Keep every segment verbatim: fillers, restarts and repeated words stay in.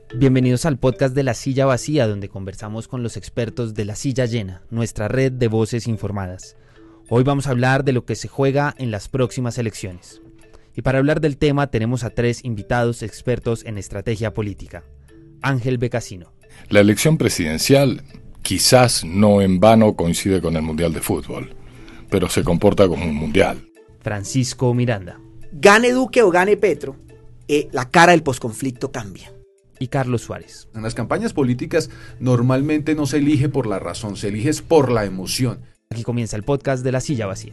Bienvenidos al podcast de La Silla Vacía, donde conversamos con los expertos de La Silla Llena, nuestra red de voces informadas. Hoy vamos a hablar de lo que se juega en las próximas elecciones. Y para hablar del tema tenemos a tres invitados expertos en estrategia política. Ángel Becasino. La elección presidencial quizás no en vano coincide con el Mundial de Fútbol, pero se comporta como un mundial. Francisco Miranda. Gane Duque o gane Petro, eh, la cara del posconflicto cambia. Y Carlos Suárez. En las campañas políticas normalmente no se elige por la razón, se elige por la emoción. Aquí comienza el podcast de La Silla Vacía.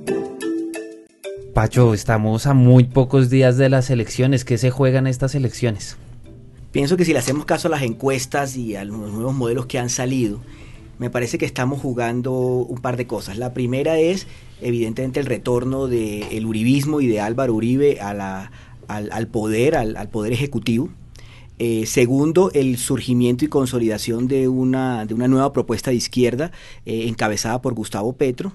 Pacho, estamos a muy pocos días de las elecciones. ¿Qué se juegan estas elecciones? Pienso que si le hacemos caso a las encuestas y a los nuevos modelos que han salido, me parece que estamos jugando un par de cosas. La primera es, evidentemente, el retorno del uribismo y de Álvaro Uribe a la, al, al poder, al, al poder ejecutivo. Eh, segundo, el surgimiento y consolidación de una, de una nueva propuesta de izquierda eh, encabezada por Gustavo Petro.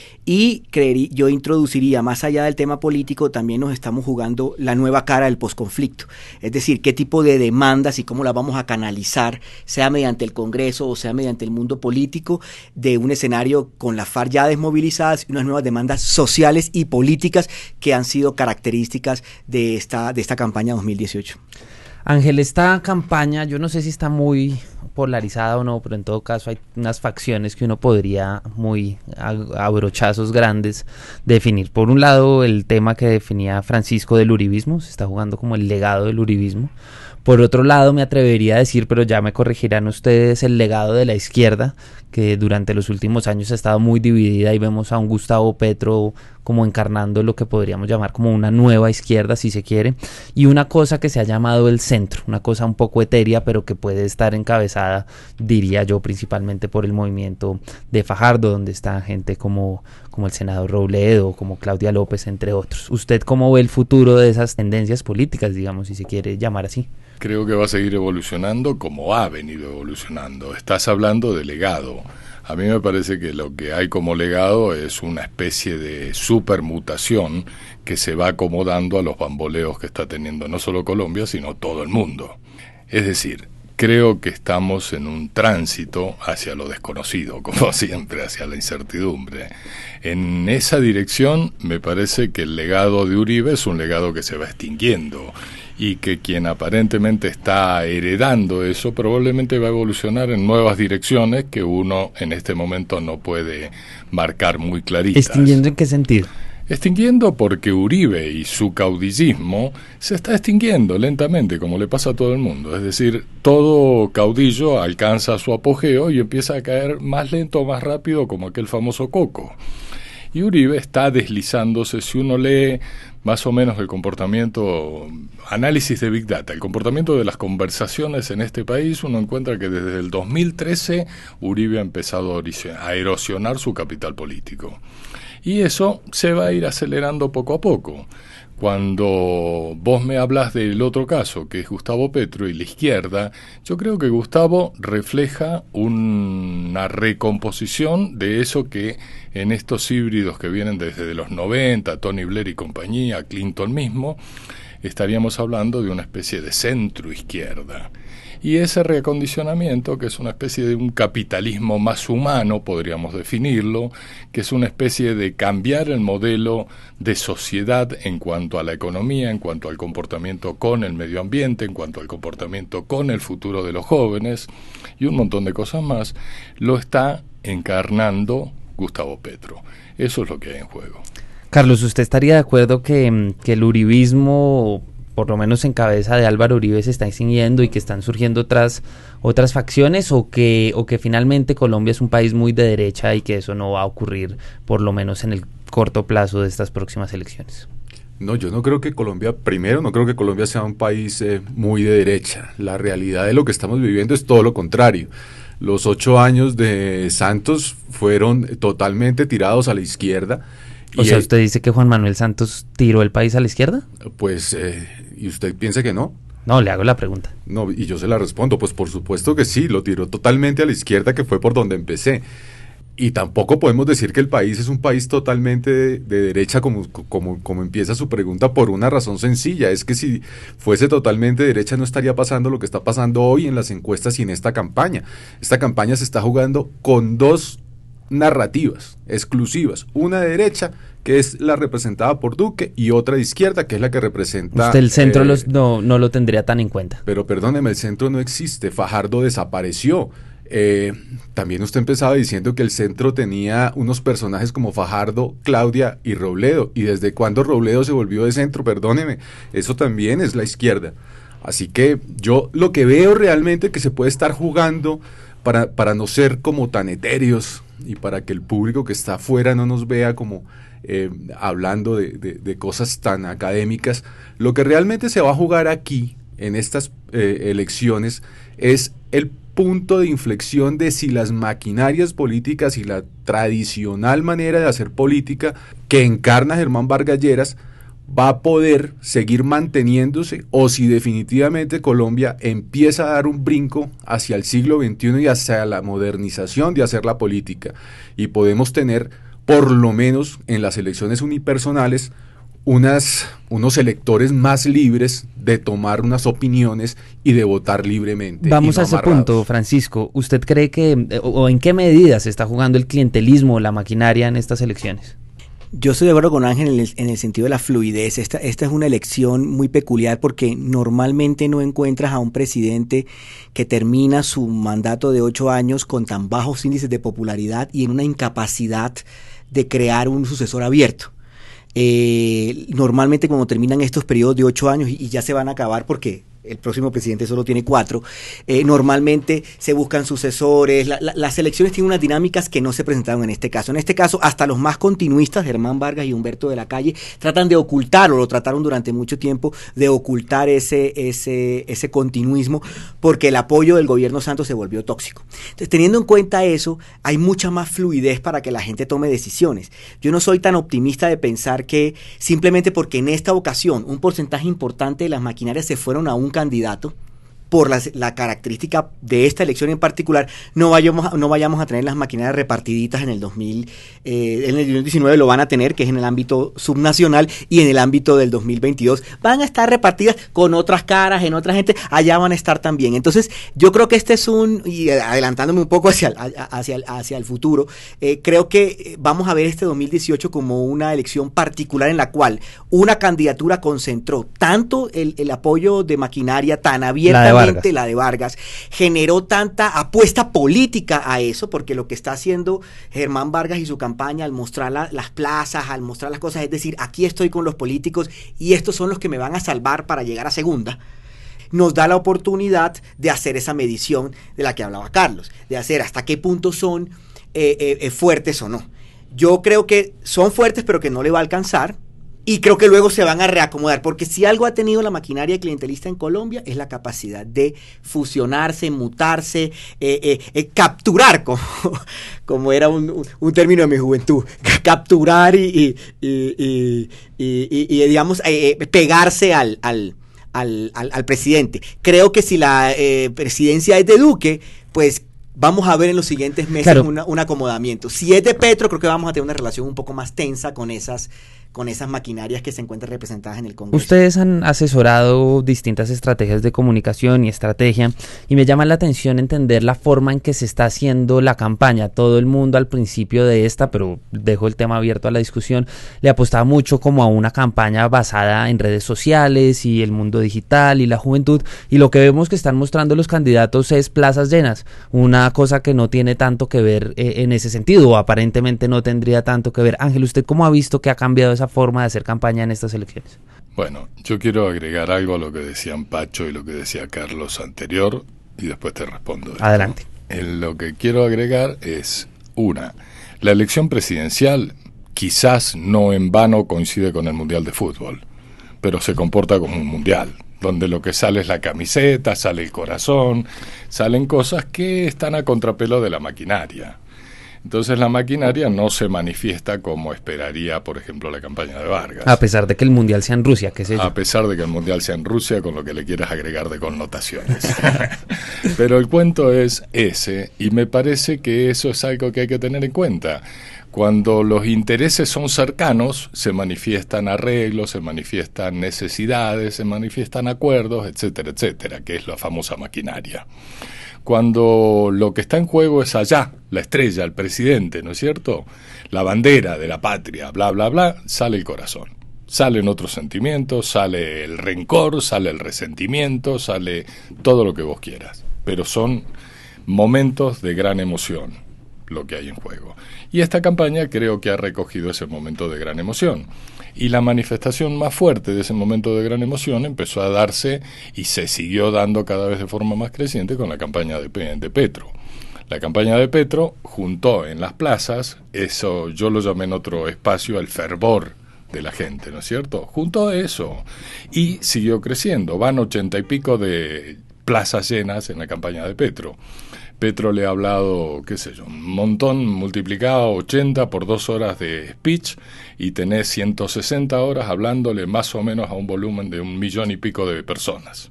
Y creería, yo introduciría, más allá del tema político, también nos estamos jugando la nueva cara del posconflicto. Es decir, qué tipo de demandas y cómo las vamos a canalizar, sea mediante el Congreso o sea mediante el mundo político, de un escenario con las FARC ya desmovilizadas y unas nuevas demandas sociales y políticas que han sido características de esta, de esta campaña dos mil dieciocho. Ángel, esta campaña, yo no sé si está muy polarizada o no, pero en todo caso hay unas facciones que uno podría muy a, a brochazos grandes definir. Por un lado, el tema que definía Francisco del uribismo, se está jugando como el legado del uribismo. Por otro lado, me atrevería a decir, pero ya me corregirán ustedes, el legado de la izquierda, que durante los últimos años ha estado muy dividida y vemos a un Gustavo Petro como encarnando lo que podríamos llamar como una nueva izquierda, si se quiere, y una cosa que se ha llamado el centro, una cosa un poco etérea, pero que puede estar encabezada, diría yo, principalmente por el movimiento de Fajardo, donde está gente como, como el senador Robledo, como Claudia López, entre otros. ¿Usted cómo ve el futuro de esas tendencias políticas, digamos, si se quiere llamar así? Creo que va a seguir evolucionando como ha venido evolucionando. Estás hablando de legado. A mí me parece que lo que hay como legado es una especie de supermutación que se va acomodando a los bamboleos que está teniendo no solo Colombia, sino todo el mundo. Es decir, creo que estamos en un tránsito hacia lo desconocido, como siempre, hacia la incertidumbre. En esa dirección me parece que el legado de Uribe es un legado que se va extinguiendo y que quien aparentemente está heredando eso probablemente va a evolucionar en nuevas direcciones que uno en este momento no puede marcar muy claritas. ¿Extinguiendo en qué sentido? Extinguiendo porque Uribe y su caudillismo se está extinguiendo lentamente, como le pasa a todo el mundo. Es decir, todo caudillo alcanza su apogeo y empieza a caer más lento o más rápido, como aquel famoso coco. Y Uribe está deslizándose. Si uno lee más o menos el comportamiento, análisis de Big Data, el comportamiento de las conversaciones en este país, uno encuentra que desde el dos mil trece Uribe ha empezado a erosionar su capital político. Y eso se va a ir acelerando poco a poco. Cuando vos me hablas del otro caso, que es Gustavo Petro y la izquierda, yo creo que Gustavo refleja una recomposición de eso que en estos híbridos que vienen desde los noventa, Tony Blair y compañía, Clinton mismo, estaríamos hablando de una especie de centro-izquierda. Y ese reacondicionamiento, que es una especie de un capitalismo más humano, podríamos definirlo, que es una especie de cambiar el modelo de sociedad en cuanto a la economía, en cuanto al comportamiento con el medio ambiente, en cuanto al comportamiento con el futuro de los jóvenes, y un montón de cosas más, lo está encarnando Gustavo Petro. Eso es lo que hay en juego. Carlos, ¿usted estaría de acuerdo que, que el uribismo, por lo menos en cabeza de Álvaro Uribe, se está extinguiendo y que están surgiendo otras otras facciones, o que o que finalmente Colombia es un país muy de derecha y que eso no va a ocurrir por lo menos en el corto plazo de estas próximas elecciones? No, yo no creo que Colombia, primero, no creo que Colombia sea un país eh, muy de derecha. La realidad de lo que estamos viviendo es todo lo contrario. Los ocho años de Santos fueron totalmente tirados a la izquierda. O sea, ¿usted dice que Juan Manuel Santos tiró el país a la izquierda? Pues, eh, ¿y usted piensa que no? No, le hago la pregunta. No, y yo se la respondo, pues por supuesto que sí, lo tiró totalmente a la izquierda, que fue por donde empecé. y tampoco podemos decir que el país es un país totalmente de, de derecha, como, como, como empieza su pregunta, por una razón sencilla. Es que si fuese totalmente de derecha no estaría pasando lo que está pasando hoy en las encuestas y en esta campaña. Esta campaña se está jugando con dos narrativas exclusivas, una de derecha, que es la representada por Duque, y otra de izquierda, que es la que representa... Usted el centro eh, los, no, no lo tendría tan en cuenta. Pero perdóneme, el centro no existe, Fajardo desapareció. Eh, también usted empezaba diciendo que el centro tenía unos personajes como Fajardo, Claudia y Robledo, y desde cuándo Robledo se volvió de centro, perdóneme, eso también es la izquierda. Así que yo lo que veo realmente que se puede estar jugando para, para no ser como tan etéreos y para que el público que está afuera no nos vea como eh, hablando de, de, de cosas tan académicas, lo que realmente se va a jugar aquí en estas eh, elecciones es el punto de inflexión de si las maquinarias políticas y la tradicional manera de hacer política que encarna Germán Vargas Lleras va a poder seguir manteniéndose, o si definitivamente Colombia empieza a dar un brinco hacia el siglo veintiuno y hacia la modernización de hacer la política, y podemos tener por lo menos en las elecciones unipersonales Unas, unos electores más libres de tomar unas opiniones y de votar libremente. Vamos no a ese amarrados. punto, Francisco. ¿Usted cree que, o, o en qué medida se está jugando el clientelismo, la maquinaria en estas elecciones? Yo estoy de acuerdo con Ángel en el, en el sentido de la fluidez. Esta, esta es una elección muy peculiar porque normalmente no encuentras a un presidente que termina su mandato de ocho años con tan bajos índices de popularidad y en una incapacidad de crear un sucesor abierto. Eh, normalmente cuando terminan estos periodos de ocho años y, y ya se van a acabar porque el próximo presidente solo tiene cuatro, eh, normalmente se buscan sucesores, la, la, las elecciones tienen unas dinámicas que no se presentaron en este caso. En este caso, hasta los más continuistas, Germán Vargas y Humberto de la Calle, tratan de ocultar, o lo trataron durante mucho tiempo, de ocultar ese, ese, ese continuismo, porque el apoyo del gobierno Santos se volvió tóxico. Entonces, teniendo en cuenta eso, hay mucha más fluidez para que la gente tome decisiones. Yo no soy tan optimista de pensar que simplemente porque en esta ocasión un porcentaje importante de las maquinarias se fueron a un candidato, por la, la característica de esta elección en particular, no vayamos, no vayamos a tener las maquinarias repartiditas en el dos mil, eh, en el dos mil diecinueve lo van a tener, que es en el ámbito subnacional, y en el ámbito del dos mil veintidós van a estar repartidas con otras caras, en otra gente, allá van a estar también. Entonces, yo creo que este es un, y adelantándome un poco hacia, hacia, hacia el futuro, eh, creo que vamos a ver este dos mil dieciocho como una elección particular en la cual una candidatura concentró tanto el, el apoyo de maquinaria tan abiertamente, la de, la de Vargas, generó tanta apuesta política a eso, porque lo que está haciendo Germán Vargas y su campaña al mostrar la, las plazas, al mostrar las cosas, es decir, aquí estoy con los políticos y estos son los que me van a salvar para llegar a segunda, nos da la oportunidad de hacer esa medición de la que hablaba Carlos, de hacer hasta qué punto son eh, eh, fuertes o no. Yo creo que son fuertes, pero que no le va a alcanzar. Y creo que luego se van a reacomodar, porque si algo ha tenido la maquinaria clientelista en Colombia es la capacidad de fusionarse, mutarse, eh, eh, eh, capturar, como, como era un, un, un término de mi juventud, capturar y, y, y, y, y, y digamos, eh, eh, pegarse al, al, al, al, al presidente. Creo que si la eh, presidencia es de Duque, pues vamos a ver en los siguientes meses claro. una, un acomodamiento. Si es de Petro, creo que vamos a tener una relación un poco más tensa con esas con esas maquinarias que se encuentran representadas en el Congreso. Ustedes han asesorado distintas estrategias de comunicación y estrategia, y me llama la atención entender la forma en que se está haciendo la campaña. Todo el mundo al principio de esta, pero dejo el tema abierto a la discusión, le apostaba mucho como a una campaña basada en redes sociales y el mundo digital y la juventud, y lo que vemos que están mostrando los candidatos es plazas llenas, una cosa que no tiene tanto que ver eh, en ese sentido, o aparentemente no tendría tanto que ver. Ángel, ¿usted cómo ha visto que ha cambiado esa forma de hacer campaña en estas elecciones? Bueno, yo quiero agregar algo a lo que decían Pacho y lo que decía Carlos anterior, y después te respondo. Adelante. En lo que quiero agregar es, una, la elección presidencial quizás no en vano coincide con el Mundial de Fútbol, pero se comporta como un mundial, donde lo que sale es la camiseta, sale el corazón, salen cosas que están a contrapelo de la maquinaria. Entonces la maquinaria no se manifiesta como esperaría, por ejemplo, la campaña de Vargas. A pesar de que el Mundial sea en Rusia, qué sé yo. A pesar de que el Mundial sea en Rusia, con lo que le quieras agregar de connotaciones. Pero el cuento es ese, y me parece que eso es algo que hay que tener en cuenta. Cuando los intereses son cercanos, se manifiestan arreglos, se manifiestan necesidades, se manifiestan acuerdos, etcétera, etcétera, que es la famosa maquinaria. Cuando lo que está en juego es allá, la estrella, el presidente, ¿no es cierto?, la bandera de la patria, bla, bla, bla, sale el corazón. Salen otros sentimientos, sale el rencor, sale el resentimiento, sale todo lo que vos quieras. Pero son momentos de gran emoción lo que hay en juego. Y esta campaña creo que ha recogido ese momento de gran emoción. Y la manifestación más fuerte de ese momento de gran emoción empezó a darse y se siguió dando cada vez de forma más creciente con la campaña de, de Petro. La campaña de Petro juntó en las plazas, eso yo lo llamé en otro espacio, el fervor de la gente, ¿no es cierto? Juntó eso y siguió creciendo. Van ochenta y pico de plazas llenas en la campaña de Petro. Petro le ha hablado, qué sé yo, un montón, multiplicado ochenta por dos horas de speech y tenés ciento sesenta horas hablándole más o menos a un volumen de un millón y pico de personas.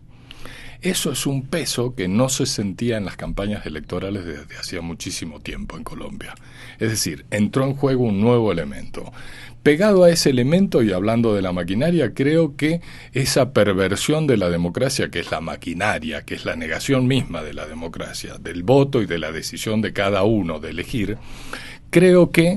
Eso es un peso que no se sentía en las campañas electorales desde hacía muchísimo tiempo en Colombia. Es decir, entró en juego un nuevo elemento. Pegado a ese elemento y hablando de la maquinaria, creo que esa perversión de la democracia, que es la maquinaria, que es la negación misma de la democracia, del voto y de la decisión de cada uno de elegir, creo que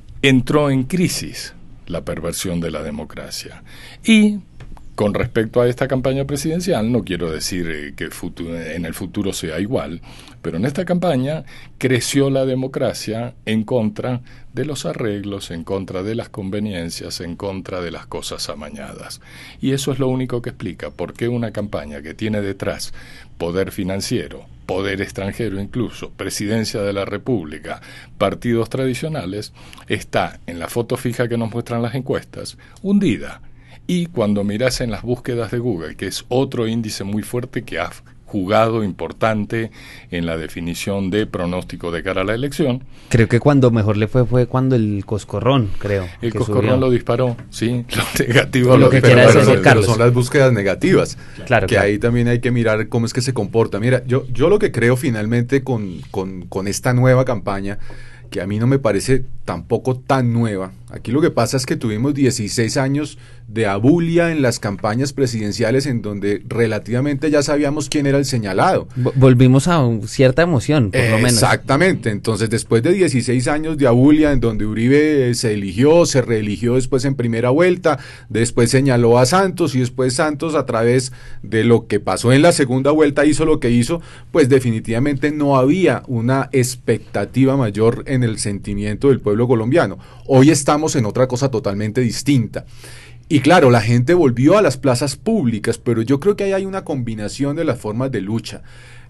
entró en crisis la perversión de la democracia. Y con respecto a esta campaña presidencial, no quiero decir eh, que futuro, en el futuro sea igual, pero en esta campaña creció la democracia en contra de los arreglos, en contra de las conveniencias, en contra de las cosas amañadas. Y eso es lo único que explica por qué una campaña que tiene detrás poder financiero, poder extranjero incluso, presidencia de la República, partidos tradicionales, está en la foto fija que nos muestran las encuestas, hundida. Y cuando miras en las búsquedas de Google, que es otro índice muy fuerte que ha jugado importante en la definición de pronóstico de cara a la elección. Creo que cuando mejor le fue fue cuando el Coscorrón, creo. El que Coscorrón subió. lo disparó, sí, lo negativo Lo lo que disparó. quiera Pero, decir pero Carlos. son las búsquedas negativas, Claro, que claro. ahí también hay que mirar cómo es que se comporta. Mira, yo, yo lo que creo finalmente con, con, con esta nueva campaña, que a mí no me parece tampoco tan nueva. Aquí lo que pasa es que tuvimos dieciséis años de abulia en las campañas presidenciales en donde relativamente ya sabíamos quién era el señalado. Vo- Volvimos a un- cierta emoción, por lo menos. Exactamente, entonces después de dieciséis años de abulia en donde Uribe se eligió, se reeligió después en primera vuelta, después señaló a Santos y después Santos a través de lo que pasó en la segunda vuelta hizo lo que hizo, pues definitivamente no había una expectativa mayor en el sentimiento del pueblo colombiano. Hoy estamos en otra cosa totalmente distinta. Y claro, la gente volvió a las plazas públicas, pero yo creo que ahí hay una combinación de las formas de lucha.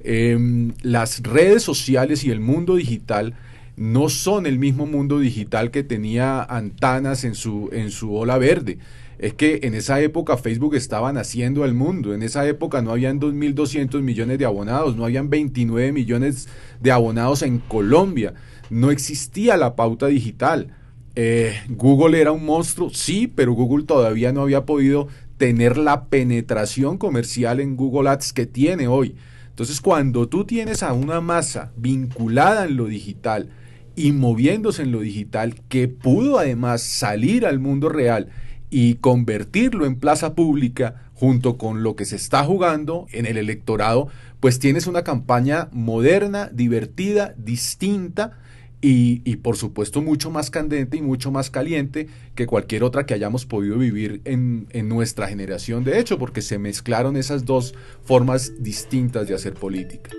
Eh, las redes sociales y el mundo digital no son el mismo mundo digital que tenía Antanas en su, en su ola verde. Es que en esa época Facebook estaba naciendo al mundo, en esa época no habían dos mil doscientos millones de abonados, no habían veintinueve millones de abonados en Colombia, no existía la pauta digital. Eh, Google era un monstruo, sí, pero Google todavía no había podido tener la penetración comercial en Google Ads que tiene hoy. Entonces, cuando tú tienes a una masa vinculada en lo digital y moviéndose en lo digital, que pudo además salir al mundo real y convertirlo en plaza pública junto con lo que se está jugando en el electorado, pues tienes una campaña moderna, divertida, distinta, Y, y por supuesto mucho más candente y mucho más caliente que cualquier otra que hayamos podido vivir en, en nuestra generación, de hecho, porque se mezclaron esas dos formas distintas de hacer política.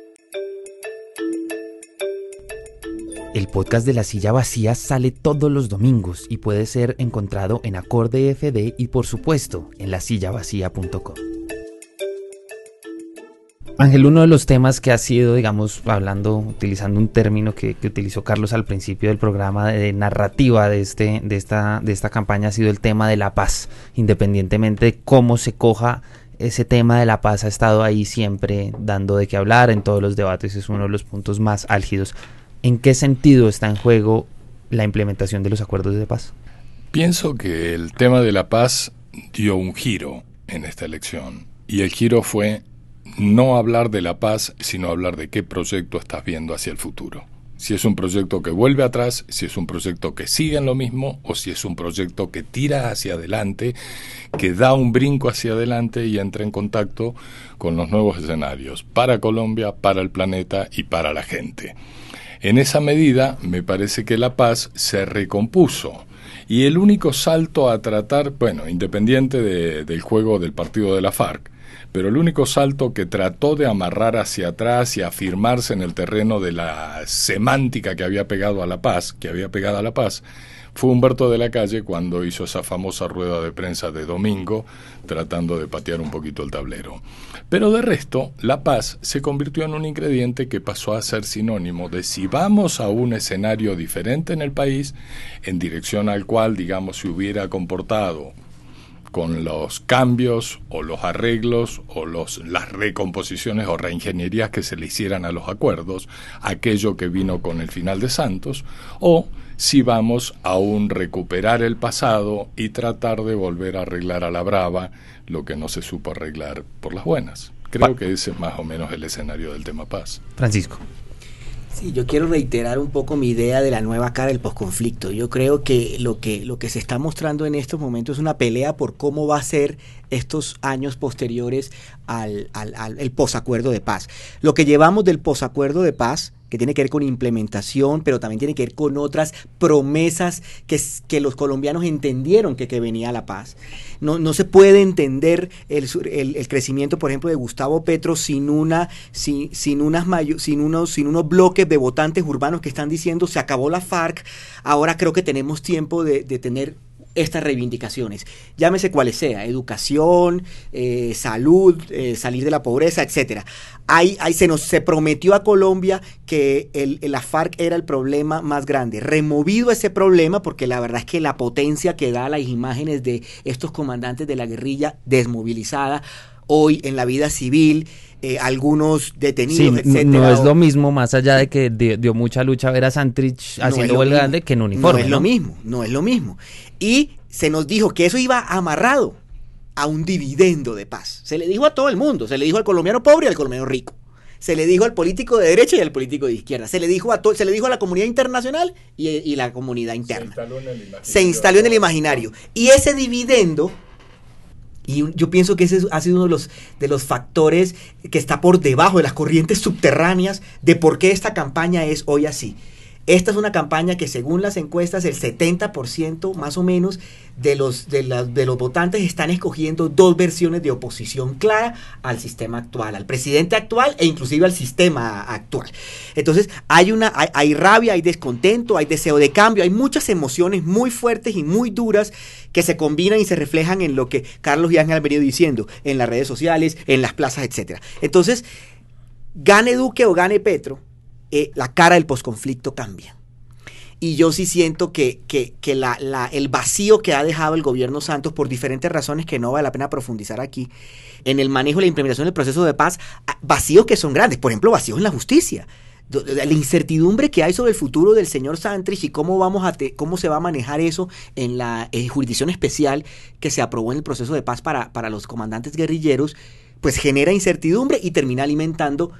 El podcast de La Silla Vacía sale todos los domingos y puede ser encontrado en Acorde F D y por supuesto en la silla vacía punto com. Ángel, uno de los temas que ha sido, digamos, hablando, utilizando un término que, que utilizó Carlos al principio del programa de, de narrativa de, este, de, esta, de esta campaña ha sido el tema de la paz, independientemente de cómo se coja. Ese tema de la paz ha estado ahí siempre dando de qué hablar en todos los debates, es uno de los puntos más álgidos. ¿En qué sentido está en juego la implementación de los acuerdos de paz? Pienso que el tema de la paz dio un giro en esta elección, y el giro fue no hablar de la paz, sino hablar de qué proyecto estás viendo hacia el futuro. Si es un proyecto que vuelve atrás, si es un proyecto que sigue en lo mismo, o si es un proyecto que tira hacia adelante, que da un brinco hacia adelante y entra en contacto con los nuevos escenarios para Colombia, para el planeta y para la gente. En esa medida, me parece que la paz se recompuso. Y el único salto a tratar, bueno, independiente de, del juego del partido de la FARC, pero el único salto que trató de amarrar hacia atrás y afirmarse en el terreno de la semántica que había pegado a la paz, que había pegado a la paz, fue Humberto de la Calle cuando hizo esa famosa rueda de prensa de domingo, tratando de patear un poquito el tablero. Pero de resto, la paz se convirtió en un ingrediente que pasó a ser sinónimo de si vamos a un escenario diferente en el país, en dirección al cual, digamos, se hubiera comportado con los cambios o los arreglos o los, las recomposiciones o reingenierías que se le hicieran a los acuerdos, aquello que vino con el final de Santos, o si vamos a un recuperar el pasado y tratar de volver a arreglar a la brava lo que no se supo arreglar por las buenas. Creo que ese es más o menos el escenario del tema paz. Francisco. Sí, yo quiero reiterar un poco mi idea de la nueva cara del posconflicto. Yo creo que lo que lo que se está mostrando en estos momentos es una pelea por cómo va a ser estos años posteriores al, al, al el posacuerdo de paz. Lo que llevamos del posacuerdo de paz, que tiene que ver con implementación, pero también tiene que ver con otras promesas que, que los colombianos entendieron que, que venía la paz. No, no se puede entender el, el, el crecimiento, por ejemplo, de Gustavo Petro sin una, sin, sin, unas mayo, sin, unos, sin unos bloques de votantes urbanos que están diciendo se acabó la FARC, ahora creo que tenemos tiempo de, de tener estas reivindicaciones, llámese cuales sea, educación, eh, salud, eh, salir de la pobreza, etcétera. Ahí, ahí se nos se prometió a Colombia que el, el, la FARC era el problema más grande. Removido ese problema, porque la verdad es que la potencia que da las imágenes de estos comandantes de la guerrilla desmovilizada hoy en la vida civil, eh, algunos detenidos, sí, etcétera. No es lo mismo, más allá de que dio, dio mucha lucha ver a Santrich haciendo no huelga grande que en uniforme. No es ¿no? lo mismo, no es lo mismo. Y se nos dijo que eso iba amarrado a un dividendo de paz. Se le dijo a todo el mundo, se le dijo al colombiano pobre y al colombiano rico. Se le dijo al político de derecha y al político de izquierda. Se le dijo a to- se le dijo a la comunidad internacional y, y la comunidad interna. Se instaló en el imaginario. Se instaló en el imaginario. Y ese dividendo, y yo pienso que ese ha sido uno de los, de los factores que está por debajo de las corrientes subterráneas de por qué esta campaña es hoy así. Esta es una campaña que según las encuestas el setenta por ciento más o menos de los, de, la, de los votantes están escogiendo dos versiones de oposición clara al sistema actual, al presidente actual e inclusive al sistema actual. Entonces hay, una, hay, hay rabia, hay descontento, hay deseo de cambio, hay muchas emociones muy fuertes y muy duras que se combinan y se reflejan en lo que Carlos y Ángel han venido diciendo, en las redes sociales, en las plazas, etcétera. Entonces, gane Duque o gane Petro, Eh, la cara del posconflicto cambia. Y yo sí siento que, que, que la, la, el vacío que ha dejado el gobierno Santos, por diferentes razones que no vale la pena profundizar aquí, en el manejo y la implementación del proceso de paz, vacíos que son grandes, por ejemplo, vacíos en la justicia. La incertidumbre que hay sobre el futuro del señor Santrich y cómo, vamos a te, cómo se va a manejar eso en la eh, jurisdicción especial que se aprobó en el proceso de paz para, para los comandantes guerrilleros, pues genera incertidumbre y termina alimentando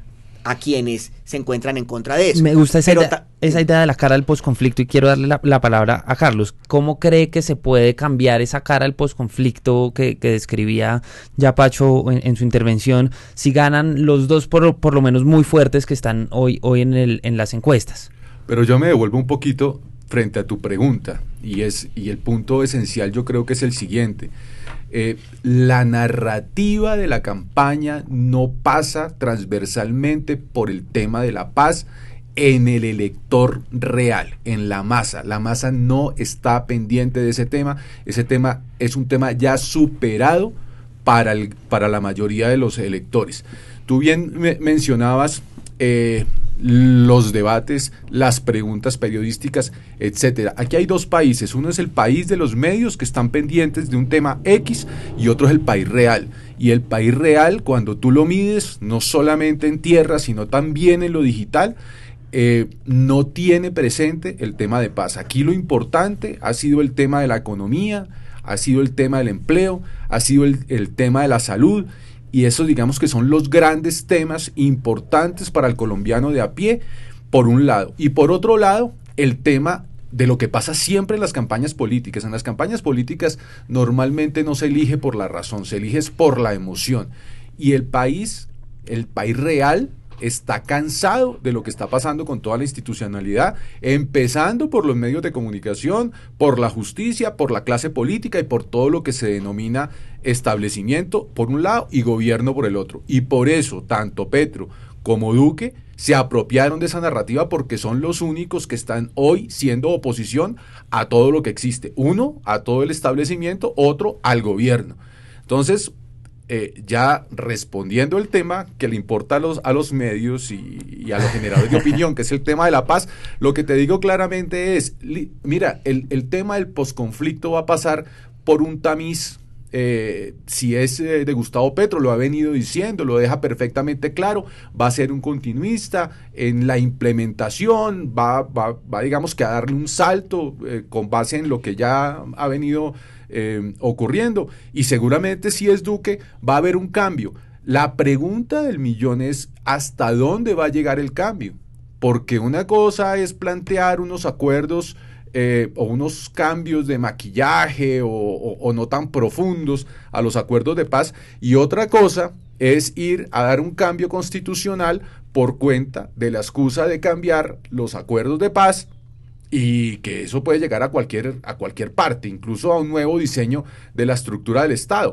a quienes se encuentran en contra de eso. Me gusta esa, Pero idea, ta- esa idea de la cara del posconflicto y quiero darle la, la palabra a Carlos. ¿Cómo cree que se puede cambiar esa cara del posconflicto que, que describía ya Pacho en, en su intervención si ganan los dos por, por lo menos muy fuertes que están hoy, hoy en, el, en las encuestas? Pero yo me devuelvo un poquito frente a tu pregunta y, es, y el punto esencial yo creo que es el siguiente. Eh, la narrativa de la campaña no pasa transversalmente por el tema de la paz en el elector real, en la masa. La masa no está pendiente de ese tema. Ese tema es un tema ya superado para, el, para la mayoría de los electores. Tú bien me mencionabas eh, los debates, las preguntas periodísticas, etcétera. Aquí hay dos países, uno es el país de los medios que están pendientes de un tema X y otro es el país real. Y el país real, cuando tú lo mides, no solamente en tierra, sino también en lo digital, eh, no tiene presente el tema de paz. Aquí lo importante ha sido el tema de la economía, ha sido el tema del empleo, ha sido el, el tema de la salud, y esos digamos que son los grandes temas importantes para el colombiano de a pie, por un lado. Y por otro lado, el tema de lo que pasa siempre en las campañas políticas. En las campañas políticas normalmente no se elige por la razón, se elige por la emoción. Y el país, el país real, está cansado de lo que está pasando con toda la institucionalidad, empezando por los medios de comunicación, por la justicia, por la clase política y por todo lo que se denomina establecimiento por un lado y gobierno por el otro. Y por eso tanto Petro como Duque se apropiaron de esa narrativa, porque son los únicos que están hoy siendo oposición a todo lo que existe. Uno, a todo el establecimiento, otro, al gobierno. Entonces, Eh, ya respondiendo el tema que le importa a los, a los medios y, y a los generadores de opinión, que es el tema de la paz, lo que te digo claramente es, li, mira, el, el tema del posconflicto va a pasar por un tamiz, eh, si es eh, de Gustavo Petro, lo ha venido diciendo, lo deja perfectamente claro, va a ser un continuista en la implementación, va, va, va digamos que a darle un salto eh, con base en lo que ya ha venido Eh, ocurriendo, y seguramente si es Duque va a haber un cambio. La pregunta del millón es ¿hasta dónde va a llegar el cambio? Porque una cosa es plantear unos acuerdos eh, o unos cambios de maquillaje o, o, o no tan profundos a los acuerdos de paz, y otra cosa es ir a dar un cambio constitucional por cuenta de la excusa de cambiar los acuerdos de paz, y que eso puede llegar a cualquier, a cualquier parte, incluso a un nuevo diseño de la estructura del Estado.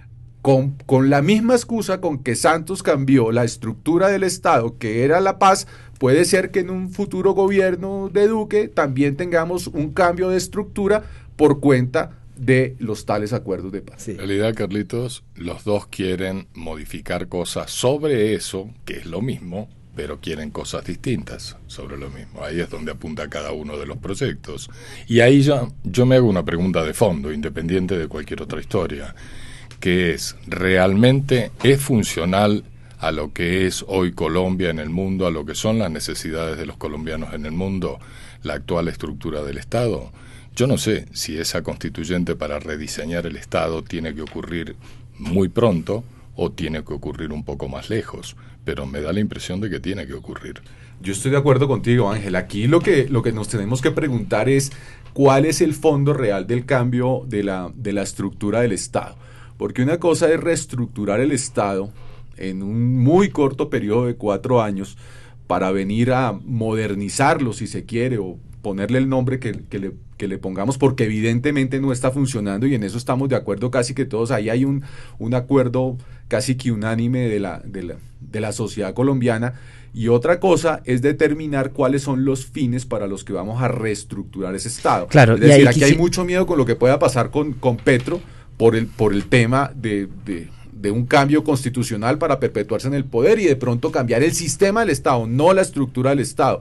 Con, con la misma excusa con que Santos cambió la estructura del Estado, que era la paz, puede ser que en un futuro gobierno de Duque también tengamos un cambio de estructura por cuenta de los tales acuerdos de paz. Sí. En realidad, Carlitos, los dos quieren modificar cosas sobre eso, que es lo mismo, pero quieren cosas distintas sobre lo mismo. Ahí es donde apunta cada uno de los proyectos. Y ahí yo, yo me hago una pregunta de fondo, independiente de cualquier otra historia, que es, ¿realmente es funcional a lo que es hoy Colombia en el mundo, a lo que son las necesidades de los colombianos en el mundo, la actual estructura del Estado? Yo no sé si esa constituyente para rediseñar el Estado tiene que ocurrir muy pronto o tiene que ocurrir un poco más lejos, pero me da la impresión de que tiene que ocurrir. Yo estoy de acuerdo contigo, Ángel. Aquí lo que, lo que nos tenemos que preguntar es cuál es el fondo real del cambio de la, de la estructura del Estado. Porque una cosa es reestructurar el Estado en un muy corto periodo de cuatro años para venir a modernizarlo, si se quiere, o ponerle el nombre que, que, le, que le pongamos, porque evidentemente no está funcionando, y en eso estamos de acuerdo casi que todos. Ahí hay un, un acuerdo casi que unánime de la, de, la, de la sociedad colombiana. Y otra cosa es determinar cuáles son los fines para los que vamos a reestructurar ese Estado. Claro, es decir, y aquí quisi- hay mucho miedo con lo que pueda pasar con, con Petro por el, por el tema de... de de un cambio constitucional para perpetuarse en el poder y de pronto cambiar el sistema del Estado, no la estructura del Estado.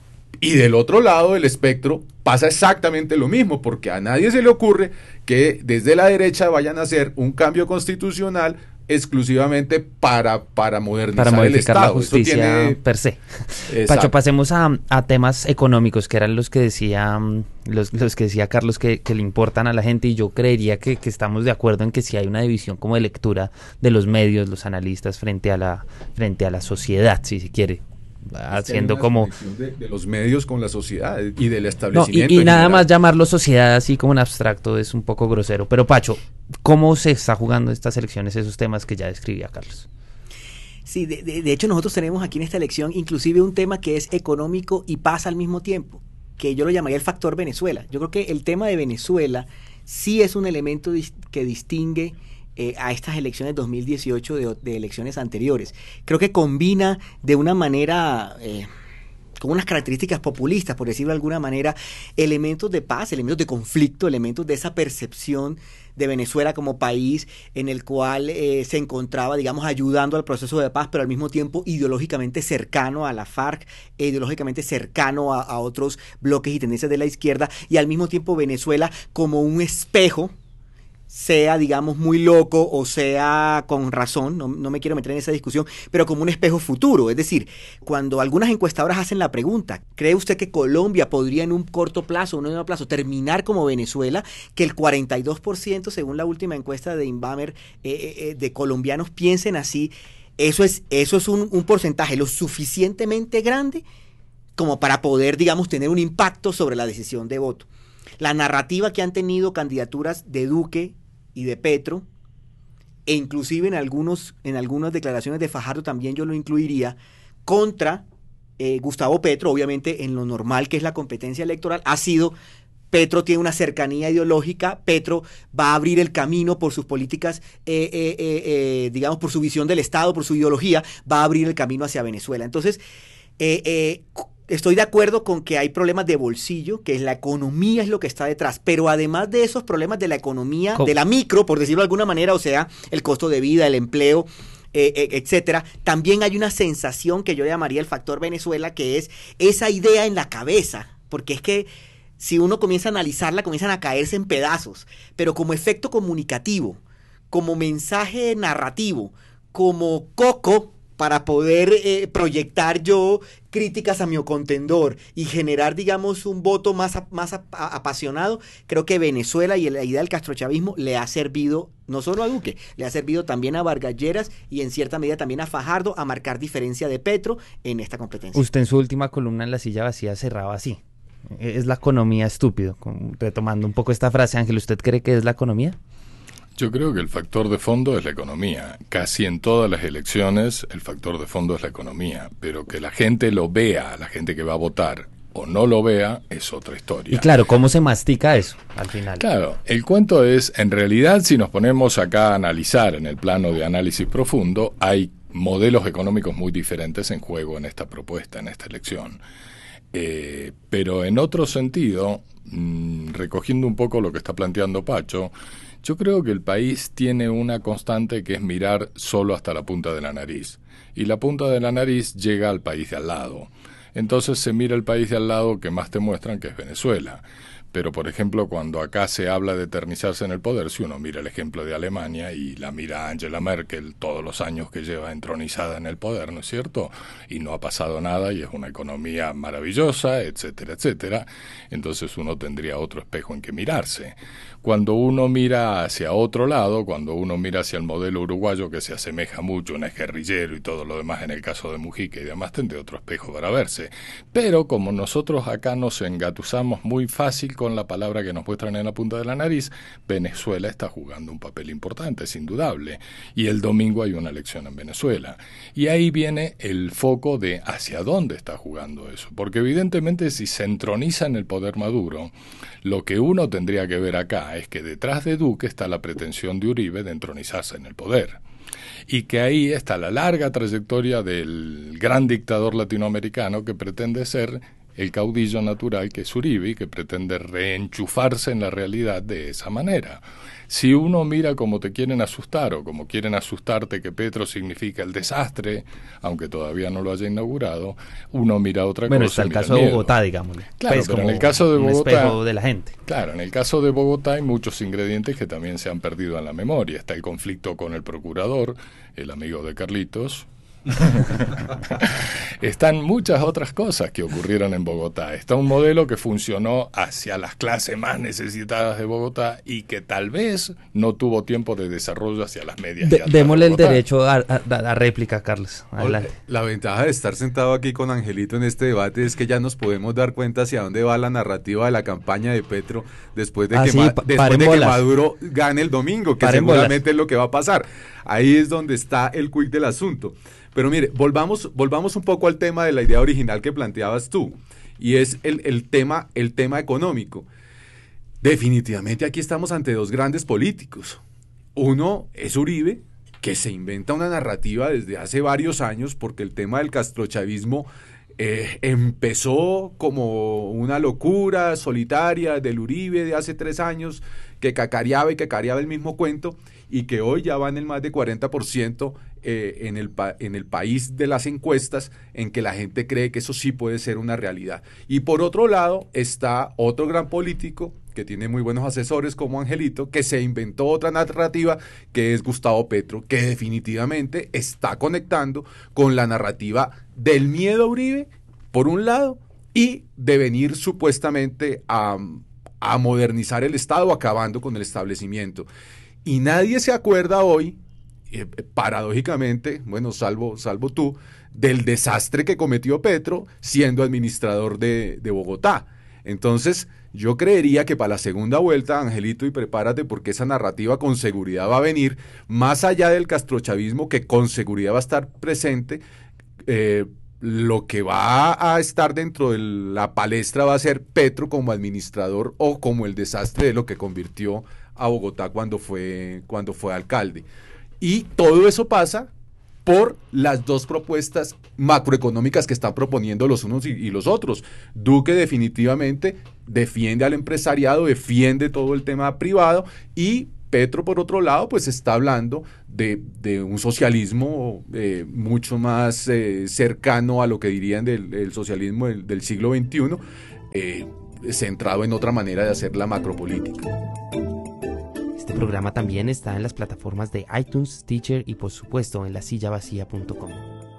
Y del otro lado del espectro pasa exactamente lo mismo, porque a nadie se le ocurre que desde la derecha vayan a hacer un cambio constitucional exclusivamente para, para modernizar para modificar el Estado. la justicia tiene... per se. Exacto. Pacho, pasemos a, a temas económicos, que eran los que decía los, los que decía Carlos que, que le importan a la gente, y yo creería que, que estamos de acuerdo en que si hay una división como de lectura de los medios, los analistas frente a la frente a la sociedad, si se quiere, haciendo como de, de los medios con la sociedad y del no, establecimiento. y, y en nada general. más llamarlo sociedad así como en abstracto es un poco grosero. Pero Pacho, ¿cómo se está jugando estas elecciones, esos temas que ya describía Carlos? Sí, de, de, de hecho nosotros tenemos aquí en esta elección inclusive un tema que es económico y paz al mismo tiempo, que yo lo llamaría el factor Venezuela. Yo creo que el tema de Venezuela sí es un elemento dis- que distingue eh, a estas elecciones dos mil dieciocho de, de elecciones anteriores. Creo que combina de una manera... Eh, con unas características populistas, por decirlo de alguna manera, elementos de paz, elementos de conflicto, elementos de esa percepción de Venezuela como país en el cual eh, se encontraba, digamos, ayudando al proceso de paz, pero al mismo tiempo ideológicamente cercano a la FARC, e ideológicamente cercano a, a otros bloques y tendencias de la izquierda, y al mismo tiempo Venezuela como un espejo sea, digamos, muy loco o sea con razón, no, no me quiero meter en esa discusión, pero como un espejo futuro. Es decir, cuando algunas encuestadoras hacen la pregunta, ¿cree usted que Colombia podría en un corto plazo, un mediano plazo, terminar como Venezuela? Que el cuarenta y dos por ciento, según la última encuesta de Inbamer, eh, eh, de colombianos piensen así. Eso es, eso es un, un porcentaje lo suficientemente grande como para poder, digamos, tener un impacto sobre la decisión de voto. La narrativa que han tenido candidaturas de Duque y de Petro, e inclusive en, algunos, en algunas declaraciones de Fajardo también yo lo incluiría, contra eh, Gustavo Petro, obviamente en lo normal que es la competencia electoral, ha sido: Petro tiene una cercanía ideológica, Petro va a abrir el camino por sus políticas, eh, eh, eh, eh, digamos, por su visión del Estado, por su ideología, va a abrir el camino hacia Venezuela. Entonces, eh, eh, estoy de acuerdo con que hay problemas de bolsillo, que la economía es lo que está detrás, pero además de esos problemas de la economía, ¿Cómo? de la micro, por decirlo de alguna manera, o sea, el costo de vida, el empleo, eh, eh, etcétera, también hay una sensación que yo llamaría el factor Venezuela, que es esa idea en la cabeza, porque es que si uno comienza a analizarla, comienzan a caerse en pedazos, pero como efecto comunicativo, como mensaje narrativo, como coco para poder eh, proyectar yo críticas a mi contendor y generar, digamos, un voto más, más ap apasionado, creo que Venezuela y la idea del castrochavismo le ha servido no solo a Duque, le ha servido también a Vargas Lleras y en cierta medida también a Fajardo a marcar diferencia de Petro en esta competencia. Usted en su última columna en La Silla Vacía cerraba así: es la economía, estúpido. Retomando un poco esta frase, Ángel, ¿usted cree que es la economía? Yo creo que el factor de fondo es la economía. Casi en todas las elecciones el factor de fondo es la economía, pero que la gente lo vea, la gente que va a votar, o no lo vea, es otra historia. Y claro, ¿cómo se mastica eso al final? Claro, el cuento es, en realidad, si nos ponemos acá a analizar en el plano de análisis profundo, hay modelos económicos muy diferentes en juego en esta propuesta, en esta elección. Eh, pero en otro sentido, mmm, recogiendo un poco lo que está planteando Pacho, yo creo que el país tiene una constante que es mirar solo hasta la punta de la nariz. Y la punta de la nariz llega al país de al lado. Entonces se mira el país de al lado que más te muestran, que es Venezuela. Pero, por ejemplo, cuando acá se habla de eternizarse en el poder, si uno mira el ejemplo de Alemania y la mira Angela Merkel todos los años que lleva entronizada en el poder, ¿no es cierto? Y no ha pasado nada y es una economía maravillosa, etcétera, etcétera. Entonces uno tendría otro espejo en que mirarse. Cuando uno mira hacia otro lado, cuando uno mira hacia el modelo uruguayo, que se asemeja mucho, no es guerrillero y todo lo demás en el caso de Mujica y demás, tendría otro espejo para verse. Pero como nosotros acá nos engatusamos muy fácil con la palabra que nos muestran en la punta de la nariz, Venezuela está jugando un papel importante, es indudable. Y el domingo hay una elección en Venezuela. Y ahí viene el foco de hacia dónde está jugando eso. Porque evidentemente si se entroniza en el poder Maduro, lo que uno tendría que ver acá es que detrás de Duque está la pretensión de Uribe de entronizarse en el poder. Y que ahí está la larga trayectoria del gran dictador latinoamericano que pretende ser el caudillo natural que es Uribe y que pretende reenchufarse en la realidad de esa manera. Si uno mira como te quieren asustar o como quieren asustarte que Petro significa el desastre, aunque todavía no lo haya inaugurado, uno mira otra bueno, cosa. Bueno, está el caso de Bogotá, digámosle. Claro, pues pero como en el caso de Bogotá, un espejo de la gente. Claro, en el caso de Bogotá hay muchos ingredientes que también se han perdido en la memoria. Está el conflicto con el procurador, el amigo de Carlitos. Están muchas otras cosas que ocurrieron en Bogotá. Está un modelo que funcionó hacia las clases más necesitadas de Bogotá y que tal vez no tuvo tiempo de desarrollo hacia las medias. De, démosle de el derecho a, a, a réplica, Carlos. Adelante. La ventaja de estar sentado aquí con Angelito en este debate es que ya nos podemos dar cuenta hacia dónde va la narrativa de la campaña de Petro después de, ah, que, sí, ma pa después de que Maduro gane el domingo, que seguramente bolas. es lo que va a pasar. Ahí es donde está el quick del asunto. Pero mire, volvamos, volvamos un poco al tema de la idea original que planteabas tú, y es el, el, tema, el tema económico. Definitivamente aquí estamos ante dos grandes políticos. Uno es Uribe, que se inventa una narrativa desde hace varios años, porque el tema del castrochavismo eh, empezó como una locura solitaria del Uribe de hace tres años, que cacareaba y cacareaba el mismo cuento, y que hoy ya va en el más de cuarenta por ciento eh, en, el pa en el país de las encuestas en que la gente cree que eso sí puede ser una realidad. Y por otro lado está otro gran político que tiene muy buenos asesores como Angelito, que se inventó otra narrativa, que es Gustavo Petro, que definitivamente está conectando con la narrativa del miedo a Uribe, por un lado, y de venir supuestamente a, a modernizar el Estado, acabando con el establecimiento. Y nadie se acuerda hoy, eh, paradójicamente, bueno, salvo, salvo tú, del desastre que cometió Petro siendo administrador de, de Bogotá. Entonces, yo creería que para la segunda vuelta, Angelito, y prepárate porque esa narrativa con seguridad va a venir, más allá del castrochavismo que con seguridad va a estar presente, eh, lo que va a estar dentro de la palestra va a ser Petro como administrador o como el desastre de lo que convirtió a Bogotá cuando fue, cuando fue alcalde. Y todo eso pasa por las dos propuestas macroeconómicas que están proponiendo los unos y, y los otros. Duque definitivamente defiende al empresariado, defiende todo el tema privado, y Petro, por otro lado, pues está hablando de, de un socialismo eh, mucho más eh, cercano a lo que dirían del, del socialismo del, del siglo veintiuno, eh, centrado en otra manera de hacer la macropolítica. Este programa también está en las plataformas de iTunes, Stitcher y por supuesto en la silla vacía punto com.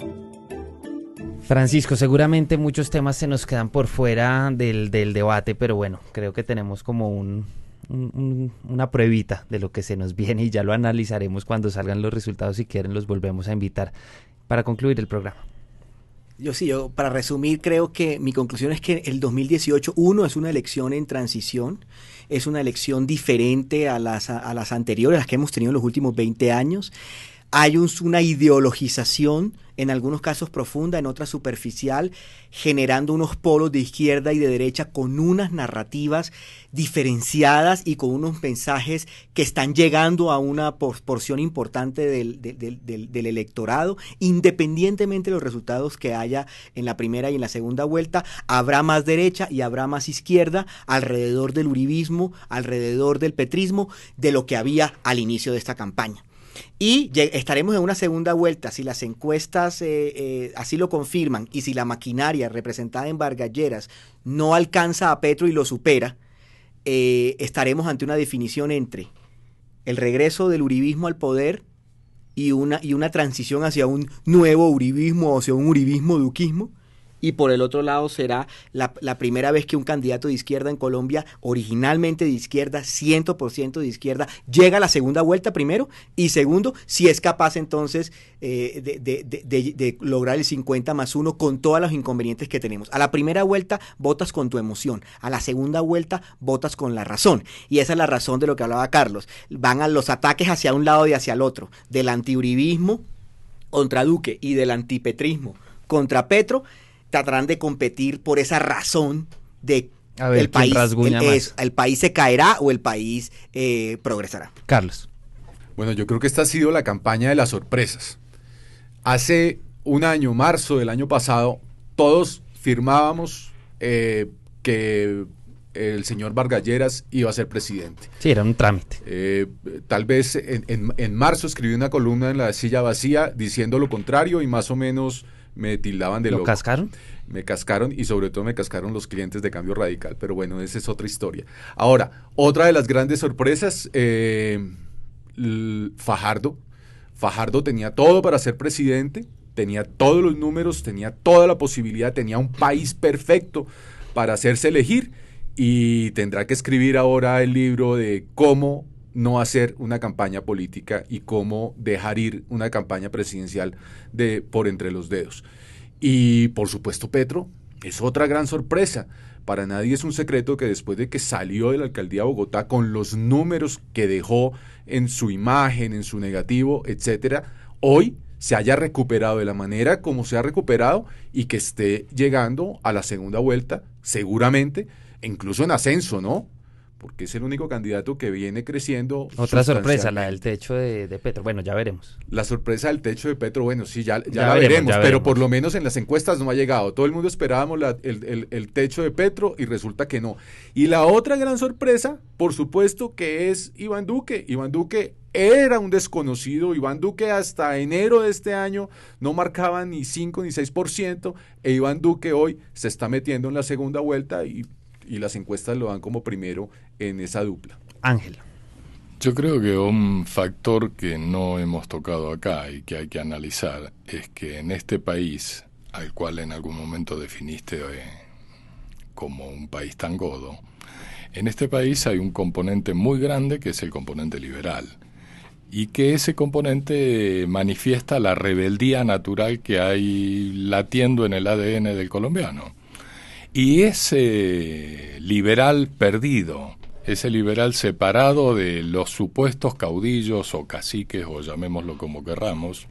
Francisco, seguramente muchos temas se nos quedan por fuera del, del debate, pero bueno, creo que tenemos como un, un, un, una pruebita de lo que se nos viene y ya lo analizaremos cuando salgan los resultados. Si quieren los volvemos a invitar para concluir el programa. Yo sí, yo para resumir creo que mi conclusión es que el dos mil dieciocho, uno, es una elección en transición, es una elección diferente a las, a, a las anteriores, las que hemos tenido en los últimos veinte años. Hay un, una ideologización, en algunos casos profunda, en otras superficial, generando unos polos de izquierda y de derecha con unas narrativas diferenciadas y con unos mensajes que están llegando a una por, porción importante del, del, del, del electorado. Independientemente de los resultados que haya en la primera y en la segunda vuelta, habrá más derecha y habrá más izquierda alrededor del uribismo, alrededor del petrismo, de lo que había al inicio de esta campaña. Y estaremos en una segunda vuelta, si las encuestas eh, eh, así lo confirman y si la maquinaria representada en Vargas Lleras no alcanza a Petro y lo supera, eh, estaremos ante una definición entre el regreso del uribismo al poder y una, y una transición hacia un nuevo uribismo o hacia un uribismo-duquismo. Y por el otro lado será la, la primera vez que un candidato de izquierda en Colombia, originalmente de izquierda, cien por ciento de izquierda, llega a la segunda vuelta primero, y segundo, si es capaz entonces eh, de, de, de, de, de lograr el cincuenta más uno con todos los inconvenientes que tenemos. A la primera vuelta votas con tu emoción, a la segunda vuelta votas con la razón, y esa es la razón de lo que hablaba Carlos. Van a los ataques hacia un lado y hacia el otro, del antiuribismo contra Duque y del antipetrismo contra Petro. Tratarán de competir por esa razón de a ver, el país, el, más. Es, el país se caerá o el país eh, progresará. Carlos. Bueno, yo creo que esta ha sido la campaña de las sorpresas. Hace un año, marzo del año pasado, todos firmábamos eh, que el señor Vargas Lleras iba a ser presidente. Sí, era un trámite. Eh, tal vez en, en, en marzo escribí una columna en la silla vacía diciendo lo contrario y más o menos me tildaban de ¿Lo loco. cascaron? Me cascaron y sobre todo me cascaron los clientes de Cambio Radical, pero bueno, esa es otra historia. Ahora, otra de las grandes sorpresas, eh, Fajardo. Fajardo tenía todo para ser presidente, tenía todos los números, tenía toda la posibilidad, tenía un país perfecto para hacerse elegir y tendrá que escribir ahora el libro de cómo no hacer una campaña política y cómo dejar ir una campaña presidencial de por entre los dedos. Y por supuesto Petro es otra gran sorpresa. Para nadie es un secreto que después de que salió de la alcaldía de Bogotá con los números que dejó en su imagen, en su negativo, etcétera, hoy se haya recuperado de la manera como se ha recuperado y que esté llegando a la segunda vuelta, seguramente, incluso en ascenso, ¿no? Porque es el único candidato que viene creciendo. Otra sorpresa, la del techo de, de Petro. Bueno, ya veremos. La sorpresa del techo de Petro, bueno, sí, ya, ya, ya la veremos, veremos, ya pero veremos. por lo menos en las encuestas no ha llegado. Todo el mundo esperábamos la, el, el, el techo de Petro y resulta que no. Y la otra gran sorpresa, por supuesto, que es Iván Duque. Iván Duque era un desconocido. Iván Duque hasta enero de este año no marcaba ni cinco ni seis por ciento, e Iván Duque hoy se está metiendo en la segunda vuelta y, y las encuestas lo dan como primero en esa dupla. Ángel. Yo creo que un factor que no hemos tocado acá y que hay que analizar es que en este país, al cual en algún momento definiste eh, como un país tan godo, en este país hay un componente muy grande que es el componente liberal, y que ese componente manifiesta la rebeldía natural que hay latiendo en el A D N del colombiano. Y ese liberal perdido, ese liberal separado de los supuestos caudillos o caciques, o llamémoslo como querramos,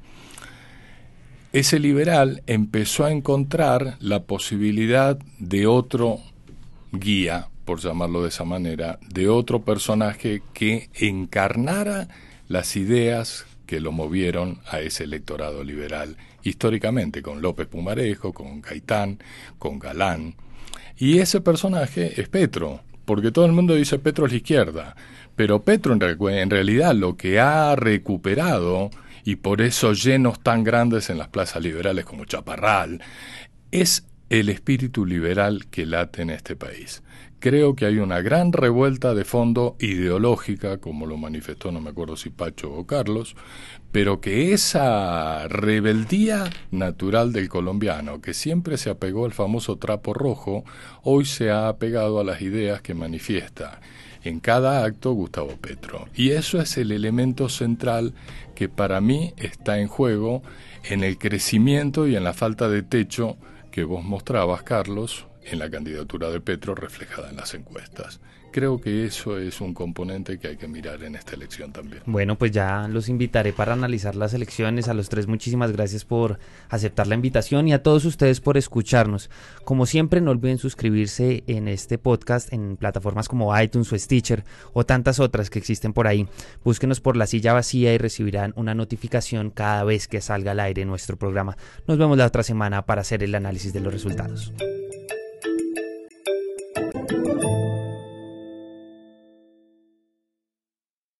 ese liberal empezó a encontrar la posibilidad de otro guía, por llamarlo de esa manera, de otro personaje que encarnara las ideas que lo movieron a ese electorado liberal históricamente, con López Pumarejo, con Gaitán, con Galán. Y ese personaje es Petro, porque todo el mundo dice Petro es la izquierda, pero Petro en, re- en realidad lo que ha recuperado, y por eso llenos tan grandes en las plazas liberales como Chaparral, es el espíritu liberal que late en este país. Creo que hay una gran revuelta de fondo ideológica, como lo manifestó, no me acuerdo si Pacho o Carlos, pero que esa rebeldía natural del colombiano, que siempre se apegó al famoso trapo rojo, hoy se ha apegado a las ideas que manifiesta en cada acto Gustavo Petro. Y eso es el elemento central que para mí está en juego en el crecimiento y en la falta de techo que vos mostrabas, Carlos, en la candidatura de Petro reflejada en las encuestas. Creo que eso es un componente que hay que mirar en esta elección también. Bueno, pues ya los invitaré para analizar las elecciones. A los tres, muchísimas gracias por aceptar la invitación y a todos ustedes por escucharnos. Como siempre, no olviden suscribirse en este podcast en plataformas como iTunes o Stitcher o tantas otras que existen por ahí. Búsquenos por La Silla Vacía y recibirán una notificación cada vez que salga al aire nuestro programa. Nos vemos la otra semana para hacer el análisis de los resultados.